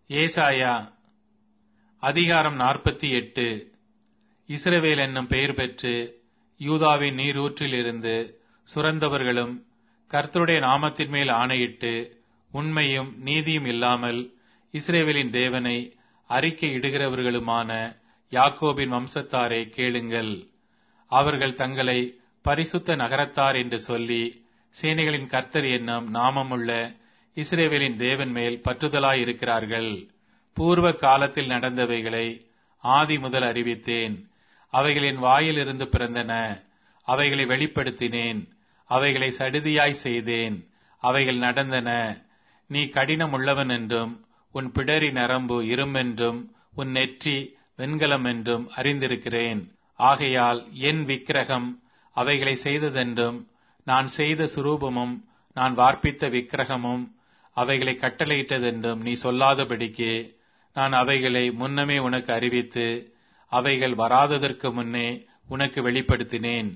ஏசாயா அதிகாரம் 48. இஸ்ரவேல் என்னும் பெயர் பெற்று யூதாவின் நீரூற்றிலிருந்து சுரந்தவர்களும் கர்த்தருடைய நாமத்தின் மேல் ஆணையிட்டு உண்மையும் நீதியும் இல்லாமல் இஸ்ரவேலின் தேவனை அறிக்கை இடுகிறவர்களுமான யாக்கோபின் வம்சத்தாரே கேளுங்கள். அவர்கள் தங்களை பரிசுத்த நகரத்தார் என்று சொல்லி சேனைகளின் கர்த்தர் என்னும் நாமமுள்ள இஸ்ரவேலின் தேவன் மேல் பற்றுதலாயிருக்கிறார்கள். பூர்வ காலத்தில் நடந்தவைகளை ஆதி முதல் அறிவித்தேன். அவைகளின் வாயிலிருந்து பிறந்தன. அவைகளை வெளிப்படுத்தினேன். அவைகளை சடிதியாய் செய்தேன். அவைகள் நடந்தன. நீ கடினம் உள்ளவன் என்றும் உன் பிடரி நரம்பு இரும்பென்றும் உன் நெற்றி வெண்கலம் என்றும் அறிந்திருக்கிறேன். ஆகையால் என் விக்கிரகம் அவைகளை செய்ததென்றும் நான் செய்த சுரூபமும் நான் வார்ப்பித்த விக்கிரகமும் அவைகளை கட்டளையிட்டதென்றும் நீ சொல்லாதபடிக்கு நான் அவைகளை முன்னமே உனக்கு அறிவித்து அவைகள் வராததற்கு முன்னே உனக்கு வெளிப்படுத்தினேன்.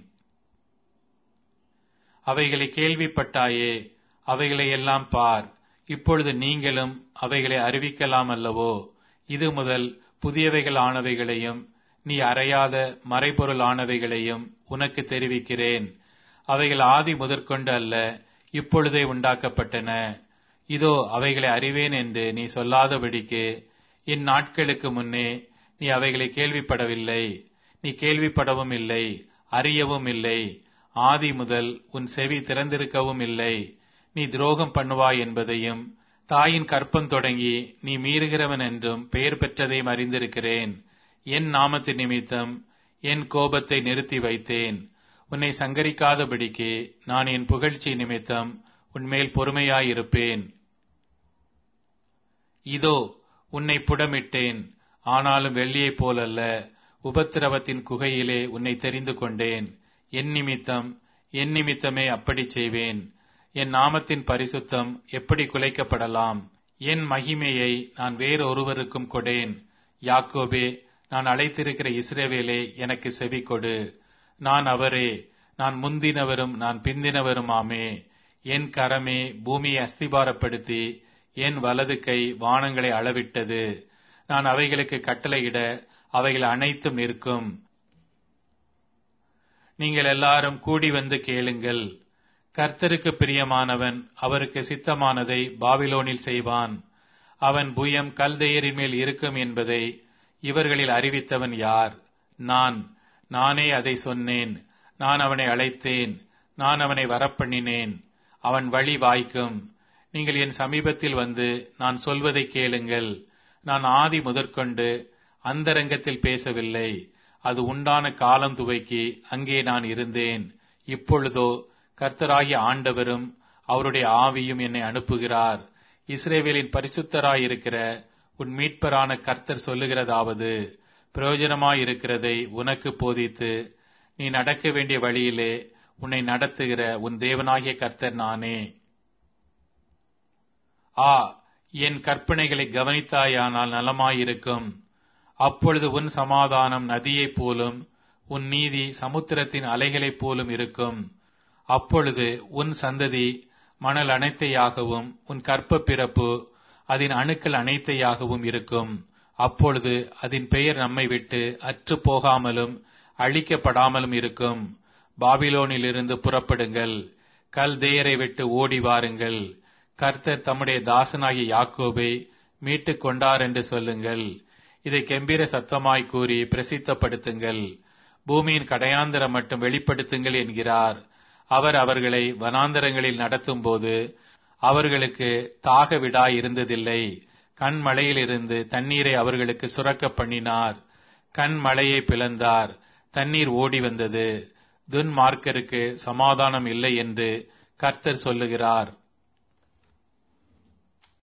அவைகளை கேள்விப்பட்டாயே, அவைகளை எல்லாம் பார். இப்பொழுது நீங்களும் அவைகளை அறிவிக்கலாம் அல்லவோ? இது முதல் புதியவைகள் ஆனவைகளையும் நீ அறியாத மறைபொருள் ஆனவைகளையும் உனக்கு தெரிவிக்கிறேன். அவைகள் ஆதி முதற்கொண்டு அல்ல, இப்பொழுதே உண்டாக்கப்பட்டன. இதோ அவைகளை அறிவேன் என்று நீ சொல்லாதபடிக்கு இந்நாட்களுக்கு முன்னே நீ அவைகளை கேள்விப்படவில்லை. நீ கேள்விப்படவும் இல்லை, அறியவும் இல்லை. ஆதி முதல் உன் செவி திறந்திருக்கவும் இல்லை. நீ துரோகம் பண்ணுவாய் என்பதையும் தாயின் கற்பம் தொடங்கி நீ மீறுகிறவன் என்றும் பெயர் பெற்றதையும் அறிந்திருக்கிறேன். என் நாமத்தின் நிமித்தம் என் கோபத்தை நிறுத்தி வைத்தேன். உன்னை சங்கரிக்காதபடிக்கு நான் என் புகழ்ச்சி நிமித்தம் உன்மேல் பொறுமையாயிருப்பேன். இதோ உன்னை புடமிட்டேன், ஆனாலும் வெள்ளியைப் போலல்ல. உபத்திரவத்தின் குகையிலே உன்னை தெரிந்து கொண்டேன். என் நிமித்தமே அப்படி செய்வேன். என் நாமத்தின் பரிசுத்தம் எப்படி குலைக்கப்படலாம்? என் மகிமையை நான் வேறொருவருக்கும் கொடேன். யாக்கோபே, நான் அழைத்திருக்கிற இஸ்ரவேலே, எனக்கு செவி கொடு. நான் அவரே, நான் முந்தினவரும் நான் பிந்தினவருமாமே. என் கரமே பூமியை அஸ்திபாரப்படுத்தி என் வலது கை வானங்களை அளவிட்டது. நான் அவைகளுக்கு கட்டளையிட அவைகள் அனைத்தும் நிற்கும். நீங்கள் எல்லாரும் கூடி வந்து கேளுங்கள். கர்த்தருக்கு பிரியமானவன் அவருக்கு சித்தமானதை பாபிலோனில் செய்வான். அவன் புயம் கல்தேயரின் மேல் இருக்கும் என்பதை இவர்களில் அறிவித்தவன் யார்? நானே அதை சொன்னேன். நான் அவனை அழைத்தேன். நான் அவனை வரப்பண்ணினேன். அவன் வழி வாய்க்கும். நீங்கள் என் சமீபத்தில் வந்து நான் சொல்வதை கேளுங்கள். நான் ஆதி முதற்கொண்டு அந்தரங்கத்தில் பேசவில்லை. அது உண்டான காலம் துவக்கி அங்கே நான் இருந்தேன். இப்பொழுதோ கர்த்தராகிய ஆண்டவரும் அவருடைய ஆவியும் என்னை அனுப்புகிறார். இஸ்ரவேலின் பரிசுத்தராயிருக்கிற உன் மீட்பரான கர்த்தர் சொல்லுகிறதாவது, பிரயோஜனமாயிருக்கிறதை உனக்கு போதித்து நீ நடக்க வேண்டிய வழியிலே உன்னை நடத்துகிற உன் தேவனாகிய கர்த்தர் நானே. என் கற்பனைகளை கவனித்தாயானால் நலமாயிருக்கும். அப்பொழுது உன் சமாதானம் நதியைப் போலும் உன் நீதி சமுத்திரத்தின் அலைகளைப் போலும் இருக்கும். அப்பொழுது உன் சந்ததி மணல் அனைத்தையாகவும் உன் கற்ப பிறப்பு அதன் அணுக்கள் அனைத்தையாகவும் இருக்கும். அப்பொழுது அதன் பெயர் நம்மை விட்டு அற்று போகாமலும் அழிக்கப்படாமலும் இருக்கும். பாபிலோனிலிருந்து புறப்படுங்கள், கல்தேயரை விட்டு ஓடி வாருங்கள். கர்த்தர் தம்முடைய தாசனாகிய யாக்கோபை மீட்டுக் கொண்டார் என்று சொல்லுங்கள். இதை கெம்பீர சத்தமாய் கூறி பிரசித்தப்படுத்துங்கள். பூமியின் கடையாந்தரம் மட்டும் வெளிப்படுத்துங்கள் என்கிறார். அவர் அவர்களை வனாந்தரங்களில் நடத்தும் போது அவர்களுக்கு தாக விடாய் இருந்ததில்லை. கண்மலையிலிருந்து தண்ணீரை அவர்களுக்கு சுரக்க பண்ணினார். கண்மலையை பிளந்தார், தண்ணீர் ஓடி வந்தது. துன்மார்க்கருக்கு சமாதானம் இல்லை என்று கர்த்தர் சொல்லுகிறார்.